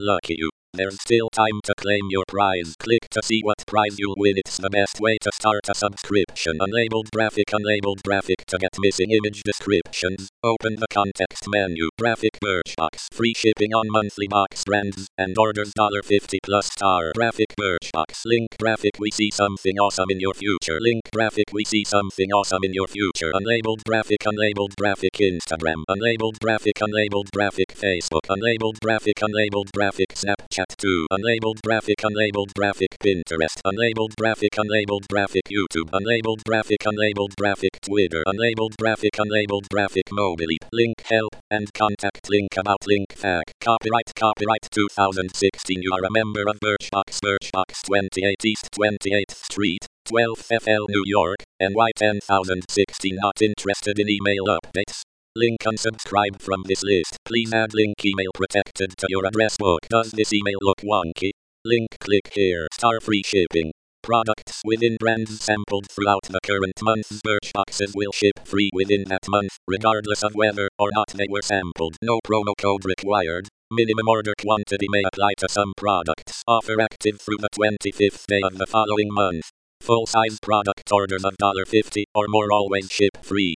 Lucky you. There's still time to claim your prize. Click to see what prize you'll win. It's the best way to start a subscription. Unlabeled graphic to get missing image descriptions. Open the context menu. Graphic Birchbox. Free shipping on monthly box brands and orders $50 plus star. Graphic Birchbox. Link graphic we see something awesome in your future. Link graphic we see something awesome in your future. Unlabeled graphic Instagram. Unlabeled graphic Facebook. Unlabeled graphic Snapchat 2. Unlabeled graphic Pinterest. Unlabeled graphic YouTube. Unlabeled graphic Twitter. Unlabeled graphic mobile. Link help and contact link about link fag. Copyright 2016. You are a member of Birchbox 28 East 28th Street, 12th FL New York, NY 10016. Not interested in email updates? Link unsubscribe from this list. Please add link email protected to your address book. Does this email look wonky? Link click here. Star free shipping. Products within brands sampled throughout the current month's Birchboxes will ship free within that month, regardless of whether or not they were sampled. No promo code required. Minimum order quantity may apply to some products. Offer active through the 25th day of the following month. Full-size product orders of $50 or more always ship free.